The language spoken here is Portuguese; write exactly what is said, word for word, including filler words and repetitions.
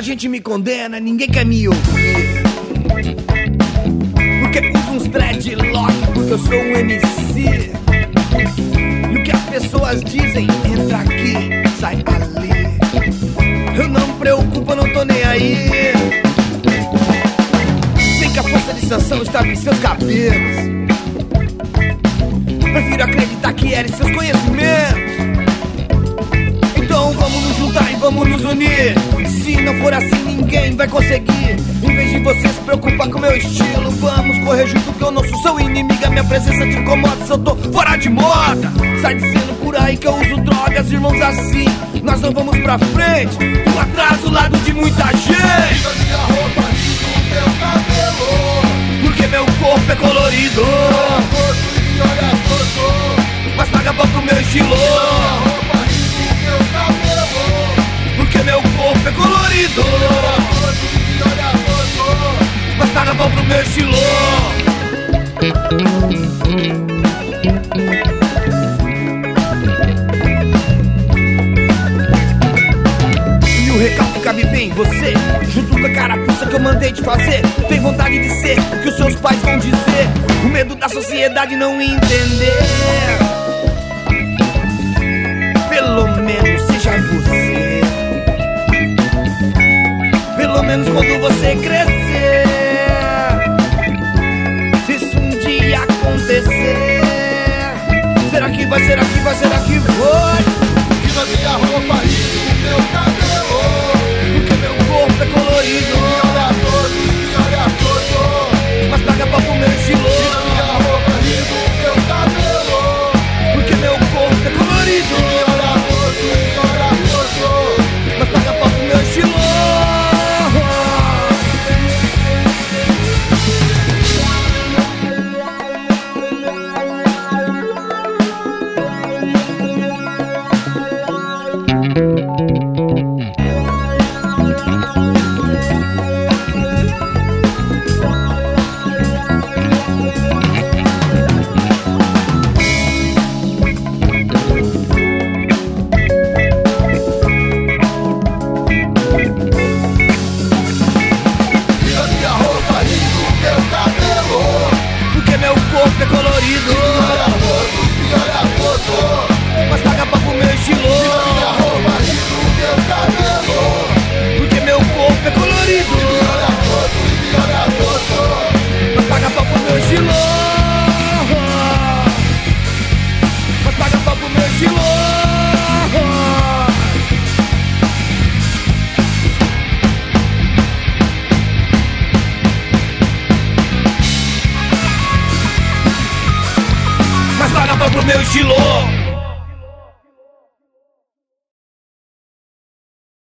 gente me condena, ninguém quer me ouvir. Porque uso uns dreadlock, porque eu sou um M C. E o que as pessoas dizem, entra aqui, sai ali. Eu não me preocupo, eu não tô nem aí. Sei que a força de sanção estava em seus cabelos. Prefiro acreditar que era em seus conhecimentos. Então vamos nos juntar e vamos nos unir. Se não for assim, ninguém vai conseguir. Em vez de você se preocupar com meu estilo, vamos correr junto que eu não sou seu inimigo. A minha presença te incomoda se eu tô fora de moda. Sai dizendo por aí que eu uso drogas, irmãos, assim nós não vamos pra frente. Tô atrás do lado de muita gente. Tira minha roupa, limpa meu cabelo. Porque meu corpo é colorido. Olha torto e olha torto. Mas paga pau pro meu estilo. Minha roupa, limpa meu cabelo. Porque meu corpo é colorido. Olha torto e olha torto. Mas paga pau pro meu estilo. E o recalque cabe bem em você, junto com a carapuça que eu mandei te fazer. Tem vontade de ser o que os seus pais vão dizer. O medo da sociedade não entender. Pelo menos seja você. Pelo menos quando você crescer. Se isso um dia acontecer, será que vai, será que vai, será que vai? Tira minha roupa, limpa meu cabelo. Porque meu corpo é colorido. Olha torto e olha torto. Mas paga pau pro meu estilo. Tira minha roupa, limpa meu cabelo. Porque meu corpo é colorido. Olha torto e olha torto. Mas paga pau pro meu estilo. Tira minha roupa, limpa meu cabelo. Porque meu corpo é colorido. Olha torto e olha torto. Mas paga pau pro meu estilo. Tira minha roupa, limpa meu cabelo. Porque meu corpo é colorido. Olha torto e olha torto. Mas paga pau pro meu estilo. Mas paga pau pro meu estilo. Mas paga pau pro meu estilo.